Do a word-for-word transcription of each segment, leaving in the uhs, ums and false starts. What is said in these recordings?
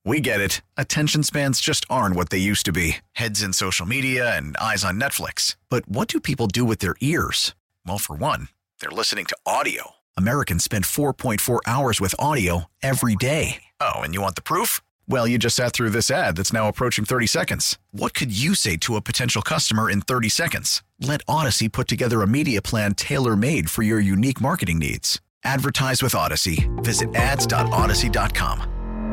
We get it. Attention spans just aren't what they used to be. Heads in social media and eyes on Netflix. But what do people do with their ears? Well, for one, they're listening to audio. Americans spend four point four hours with audio every day. Oh, and you want the proof? Well, you just sat through this ad that's now approaching thirty seconds. What could you say to a potential customer in thirty seconds? Let Odyssey put together a media plan tailor-made for your unique marketing needs. Advertise with Odyssey. Visit ads dot odyssey dot com.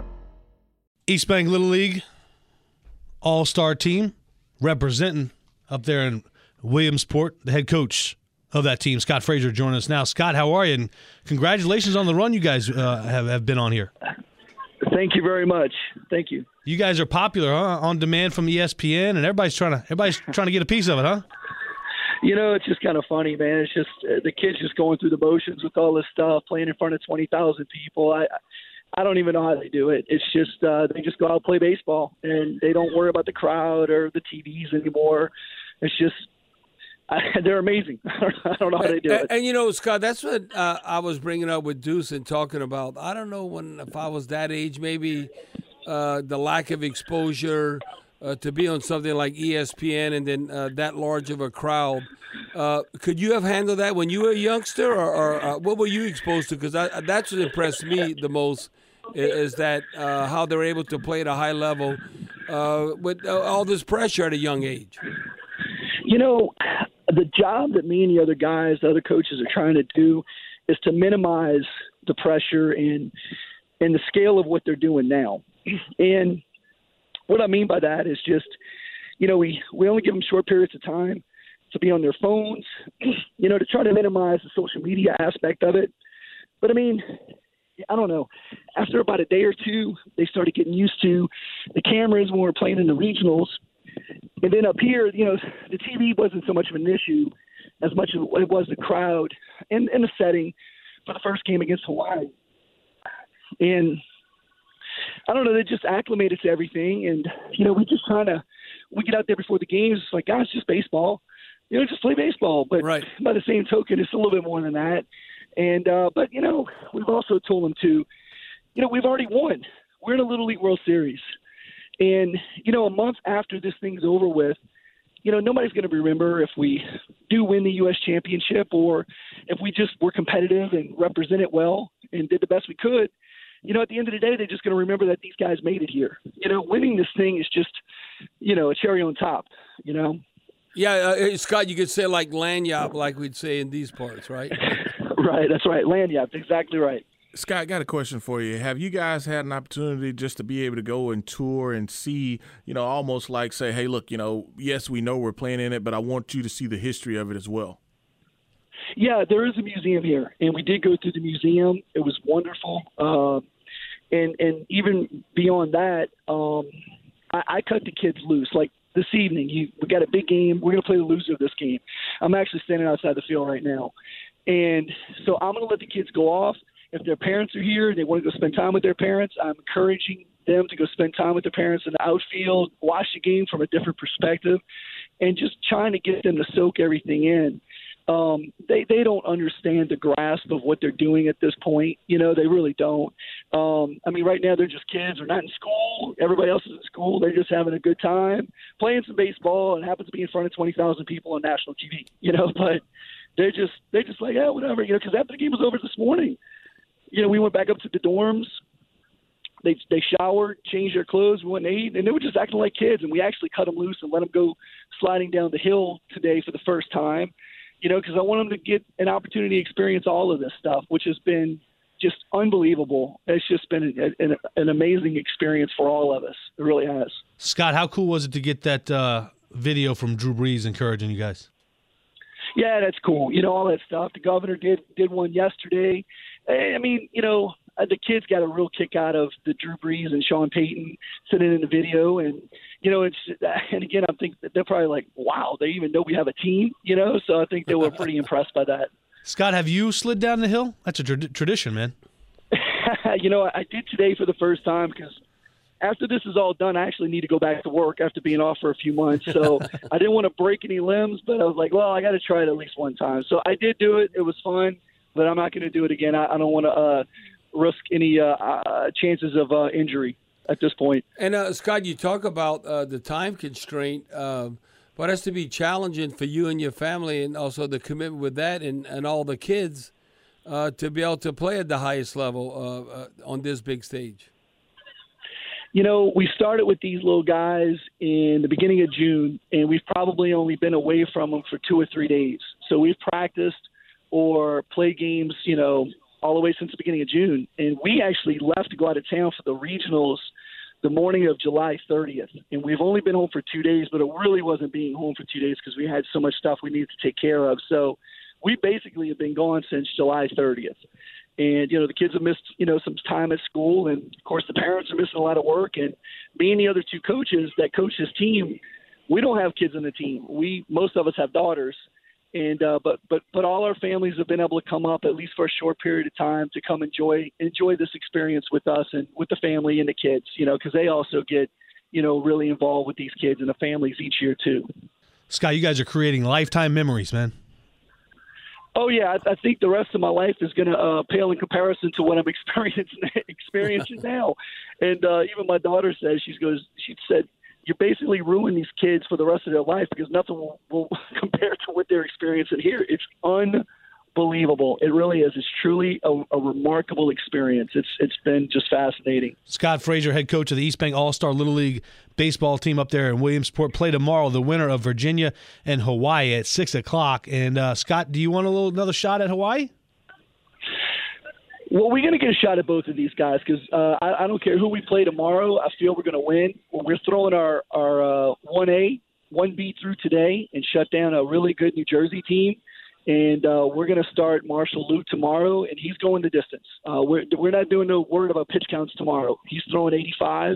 East Bank Little League all-star team representing up there in Williamsport. The head coach of that team, Scott Frazier, joining us now. Scott, how are you? And congratulations on the run you guys uh, have, have been on here. Thank you very much. Thank you. You guys are popular, huh? On demand from E S P N, and everybody's trying to everybody's trying to get a piece of it, huh? You know, it's just kind of funny, man. It's just uh, the kids just going through the motions with all this stuff, playing in front of twenty thousand people. I I don't even know how they do it. It's just uh, they just go out and play baseball, and they don't worry about the crowd or the T Vs anymore. It's just I, they're amazing. I don't know how they do and, it. And, you know, Scott, that's what uh, I was bringing up with Deuce and talking about. I don't know when if I was that age, maybe uh, the lack of exposure uh, to be on something like E S P N and then uh, that large of a crowd. Uh, could you have handled that when you were a youngster, or, or uh, what were you exposed to? Because that's what impressed me the most is that uh, how they're able to play at a high level uh, with uh, all this pressure at a young age. You know, the job that me and the other guys, the other coaches are trying to do is to minimize the pressure and and the scale of what they're doing now. And what I mean by that is just, you know, we, we only give them short periods of time to be on their phones, you know, to try to minimize the social media aspect of it. But, I mean, I don't know. After about a day or two, they started getting used to the cameras when we were playing in the regionals. And then up here, you know, the T V wasn't so much of an issue as much as it was the crowd and, and the setting for the first game against Hawaii. And I don't know, they just acclimated to everything. And, you know, we just kind of, we get out there before the games, it's like, guys, it's just baseball. You know, just play baseball. But right. By the same token, it's a little bit more than that. And, uh, but, you know, we've also told them to, you know, we've already won. We're in a Little League World Series. And, you know, a month after this thing's over with, you know, nobody's going to remember if we do win the U S championship or if we just were competitive and represented well and did the best we could. You know, at the end of the day, they're just going to remember that these guys made it here. You know, winning this thing is just, you know, a cherry on top, you know. Yeah, uh, Scott, you could say like lanyard, like we'd say in these parts, right? Right, that's right. Lanyard, exactly right. Scott, I got a question for you. Have you guys had an opportunity just to be able to go and tour and see, you know, almost like say, hey, look, you know, yes, we know we're playing in it, but I want you to see the history of it as well? Yeah, there is a museum here, and we did go through the museum. It was wonderful. Uh, and and even beyond that, um, I, I cut the kids loose. Like this evening, you, we got a big game. We're going to play the loser of this game. I'm actually standing outside the field right now. And so I'm going to let the kids go off. If their parents are here and they want to go spend time with their parents, I'm encouraging them to go spend time with their parents in the outfield, watch the game from a different perspective, and just trying to get them to soak everything in. Um, they, they don't understand the grasp of what they're doing at this point. You know, they really don't. Um, I mean, right now they're just kids. They're not in school. Everybody else is in school. They're just having a good time, playing some baseball, and happens to be in front of twenty thousand people on national T V, you know, but they're just, they're just like, yeah, whatever, you know, because after the game was over this morning, you know, we went back up to the dorms. They they showered, changed their clothes, we went and ate, and they were just acting like kids. And we actually cut them loose and let them go sliding down the hill today for the first time, you know, because I want them to get an opportunity to experience all of this stuff, which has been just unbelievable. It's just been an, an, an amazing experience for all of us. It really has. Scott, how cool was it to get that uh, video from Drew Brees encouraging you guys? Yeah, that's cool. You know, all that stuff. The governor did did one yesterday. I mean, you know, the kids got a real kick out of the Drew Brees and Sean Payton sitting in the video. And, you know, it's, and again, I think that they're probably like, wow, they even know we have a team, you know? So I think they were pretty impressed by that. Scott, have you slid down the hill? That's a tra- tradition, man. You know, I did today for the first time because after this is all done, I actually need to go back to work after being off for a few months. So I didn't want to break any limbs, but I was like, well, I got to try it at least one time. So I did do it. It was fun, but I'm not going to do it again. I, I don't want to uh, risk any uh, uh, chances of uh, injury. at this point. And uh, Scott, you talk about uh, the time constraint, uh, but it has to be challenging for you and your family, and also the commitment with that, and, and all the kids uh, to be able to play at the highest level uh, uh, on this big stage. You know, we started with these little guys in the beginning of June, and we've probably only been away from them for two or three days. So we've practiced or played games, you know, all the way since the beginning of June. And we actually left to go out of town for the regionals the morning of July thirtieth. And we've only been home for two days, but it really wasn't being home for two days because we had so much stuff we needed to take care of. So we basically have been gone since July thirtieth. And, you know, the kids have missed, you know, some time at school. And, of course, the parents are missing a lot of work. And me and the other two coaches that coach this team, we don't have kids on the team. We most of us have daughters. And uh, but but but all our families have been able to come up at least for a short period of time to come enjoy enjoy this experience with us and with the family and the kids, you know, because they also get, you know, really involved with these kids and the families each year, too. Scott, you guys are creating lifetime memories, man. Oh, yeah, I, I think the rest of my life is going to uh, pale in comparison to what I'm experiencing, experiencing now. And uh, even my daughter says, she goes, she said, you basically ruin these kids for the rest of their life because nothing will, will compare to what they're experiencing here. It's unbelievable. It really is. It's truly a, a remarkable experience. It's It's been just fascinating. Scott Frazier, head coach of the East Bank All-Star Little League baseball team up there in Williamsport, play tomorrow, the winner of Virginia and Hawaii at six o'clock. And, uh, Scott, do you want a little another shot at Hawaii? Well, we're going to get a shot at both of these guys because uh, I, I don't care who we play tomorrow. I feel we're going to win. We're throwing our, our uh, one A, one B through today and shut down a really good New Jersey team. And uh, we're going to start Marshall Luke tomorrow, and he's going the distance. Uh, we're, we're not doing no word about pitch counts tomorrow. He's throwing eighty-five.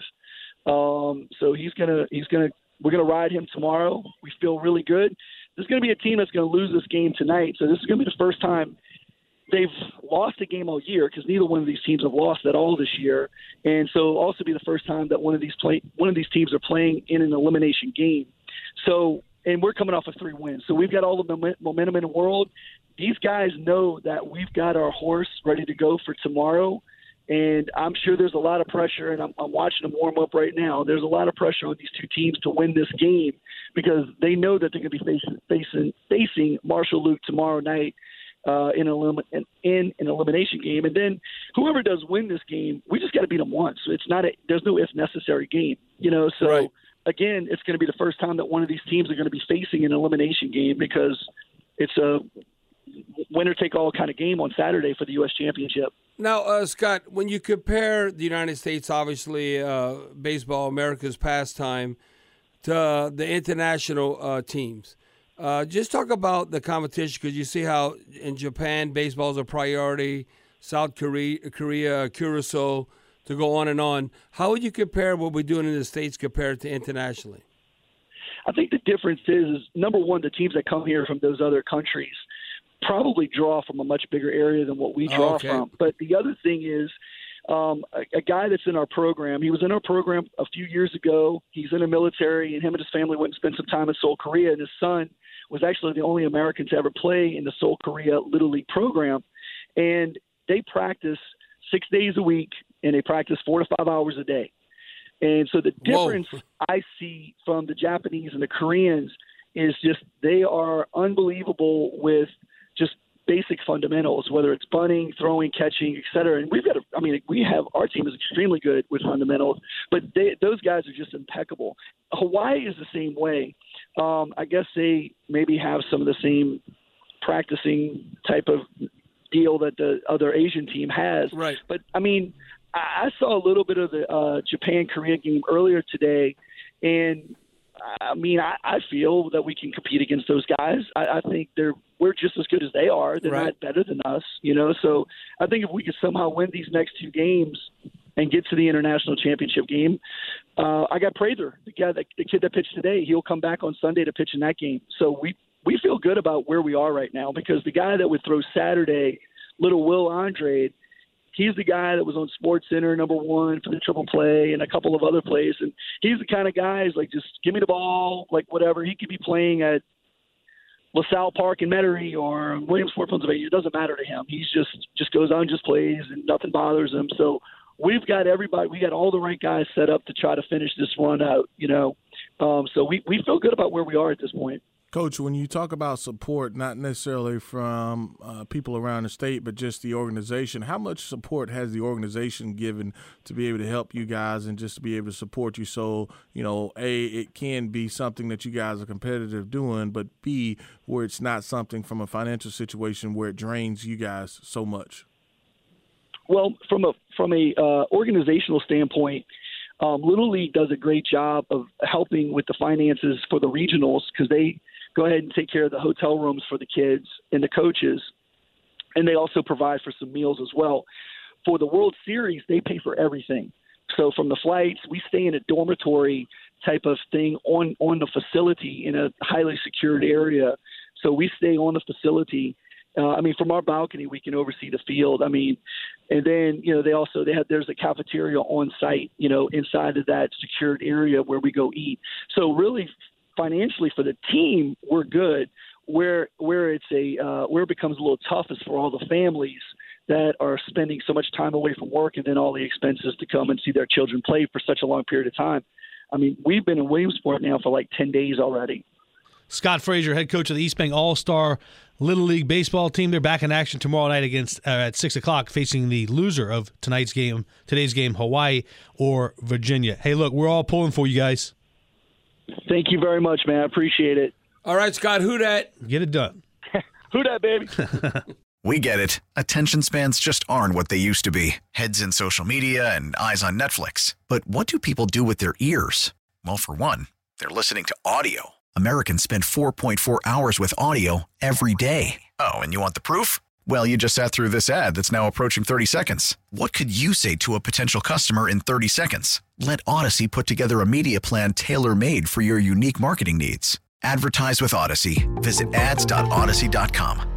Um, so he's going to – he's gonna we're going to ride him tomorrow. We feel really good. There's going to be a team that's going to lose this game tonight. So this is going to be the first time – they've lost a game all year because neither one of these teams have lost at all this year, and so also be the first time that one of these play one of these teams are playing in an elimination game. So, and we're coming off of three wins, so we've got all the momentum in the world. These guys know that we've got our horse ready to go for tomorrow, and I'm sure there's a lot of pressure. And I'm, I'm watching them warm up right now. There's a lot of pressure on these two teams to win this game because they know that they're going to be facing facing facing Marshall Luke tomorrow night. Uh, in, an elim- in, in an elimination game. And then whoever does win this game, we just got to beat them once. It's not a, there's no if necessary game, you know? So right. Again, it's going to be the first time that one of these teams are going to be facing an elimination game because it's a winner take all kind of game on Saturday for the U S championship. Now, uh, Scott, when you compare the United States, obviously uh, baseball, America's pastime, to uh, the international uh, teams, Uh, just talk about the competition because you see how in Japan baseball is a priority, South Korea, Korea, Curacao, to go on and on. How would you compare what we're doing in the States compared to internationally? I think the difference is, is, number one, the teams that come here from those other countries probably draw from a much bigger area than what we draw okay. from. But the other thing is um, a, a guy that's in our program, he was in our program a few years ago. He's in the military, and him and his family went and spent some time in Seoul, Korea, and his son was actually the only American to ever play in the Seoul, Korea Little League program. And they practice six days a week, and they practice four to five hours a day. And so the difference Whoa. I see from the Japanese and the Koreans is just they are unbelievable with just basic fundamentals, whether it's bunting, throwing, catching, et cetera. And we've got, a, I mean, we have, our team is extremely good with fundamentals, but they, those guys are just impeccable. Hawaii is the same way. Um, I guess they maybe have some of the same practicing type of deal that the other Asian team has. Right. But, I mean, I, I saw a little bit of the uh, Japan-Korea game earlier today, and, I mean, I, I feel that we can compete against those guys. I, I think they're we're just as good as they are. They're right. not better than us, you know. So I think if we could somehow win these next two games and get to the international championship game, uh, I got Prather, the guy, that, the kid that pitched today. He'll come back on Sunday to pitch in that game. So we we feel good about where we are right now because the guy that would throw Saturday, little Will Andrade, he's the guy that was on SportsCenter number one for the triple play and a couple of other plays. And he's the kind of guy who's like, just give me the ball, like whatever. He could be playing at LaSalle Park in Metairie or Williamsport, Pennsylvania. It doesn't matter to him. He's just, just goes on, just plays, and nothing bothers him. So we've got everybody, we got all the right guys set up to try to finish this run out, you know. Um, so we, we feel good about where we are at this point. Coach, when you talk about support, not necessarily from uh, people around the state, but just the organization, how much support has the organization given to be able to help you guys and just to be able to support you so, you know, A, it can be something that you guys are competitive doing, but B, where it's not something from a financial situation where it drains you guys so much? Well, from a from a uh, organizational standpoint, um, Little League does a great job of helping with the finances for the regionals because they go ahead and take care of the hotel rooms for the kids and the coaches, and they also provide for some meals as well. For the World Series, they pay for everything. So from the flights, we stay in a dormitory type of thing on, on the facility in a highly secured area. So we stay on the facility. Uh, I mean, from our balcony, we can oversee the field. I mean, and then, you know, they also, they have, there's a cafeteria on site, you know, inside of that secured area where we go eat. So really, financially for the team, we're good. Where where it's a uh, where it becomes a little tough is for all the families that are spending so much time away from work and then all the expenses to come and see their children play for such a long period of time. I mean, we've been in Williamsport now for like ten days already. Scott Frazier, head coach of the East Bank All-Star Little League baseball team. They're back in action tomorrow night against uh, at six o'clock, facing the loser of tonight's game, today's game, Hawaii or Virginia. Hey, look, we're all pulling for you guys. Thank you very much, man. I appreciate it. All right, Scott, who dat? Get it done. Who dat, baby? We get it. Attention spans just aren't what they used to be. Heads in social media and eyes on Netflix. But what do people do with their ears? Well, for one, they're listening to audio. Americans spend four point four hours with audio every day. Oh, and you want the proof? Well, you just sat through this ad that's now approaching thirty seconds. What could you say to a potential customer in thirty seconds? Let Odyssey put together a media plan tailor-made for your unique marketing needs. Advertise with Odyssey. Visit ads dot odyssey dot com.